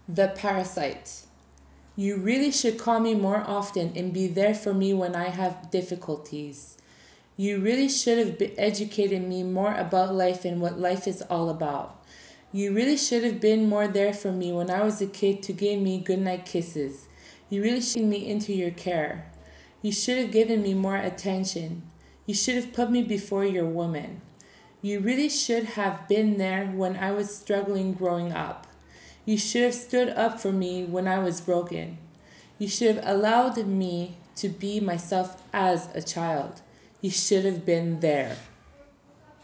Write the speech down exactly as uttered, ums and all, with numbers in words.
The parasite. You really should call me more often and be there for me when I have difficulties. You really should have be- educated me more about life and what life is all about. You really should have been more there for me when I was a kid to give me goodnight kisses. You really should have me into your care. You should have given me more attention. You should have put me before your woman. You really should have been there when I was struggling growing up. You should have stood up for me when I was broken. You should have allowed me to be myself as a child. You should have been there.